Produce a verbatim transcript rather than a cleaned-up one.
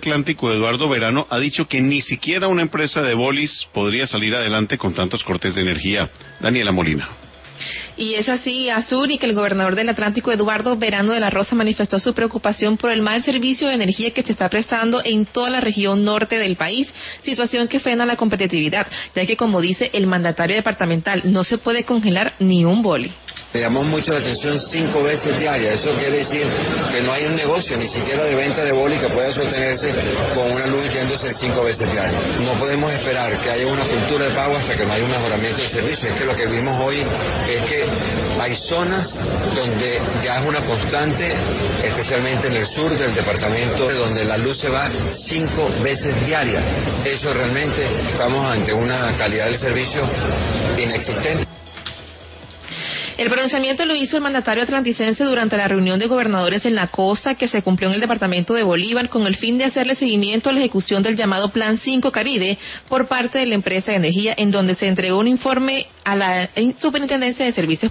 Atlántico, Eduardo Verano, ha dicho que ni siquiera una empresa de bolis podría salir adelante con tantos cortes de energía. Daniela Molina. Y es así, Azur, y que el gobernador del Atlántico, Eduardo Verano de la Rosa, manifestó su preocupación por el mal servicio de energía que se está prestando en toda la región norte del país, situación que frena la competitividad, ya que, como dice el mandatario departamental, no se puede congelar ni un boli. Me llamó mucho la atención cinco veces diarias. Eso quiere decir que no hay un negocio, ni siquiera de venta de boli, que pueda sostenerse con una luz yéndose cinco veces diarias. No podemos esperar que haya una cultura de pago hasta que no haya un mejoramiento del servicio. Es que lo que vimos hoy es que hay zonas donde ya es una constante, especialmente en el sur del departamento, donde la luz se va cinco veces diarias. Eso realmente, estamos ante una calidad del servicio inexistente. El pronunciamiento lo hizo el mandatario atlanticense durante la reunión de gobernadores en la costa que se cumplió en el departamento de Bolívar con el fin de hacerle seguimiento a la ejecución del llamado Plan cinco Caribe por parte de la empresa de energía, en donde se entregó un informe a la Superintendencia de Servicios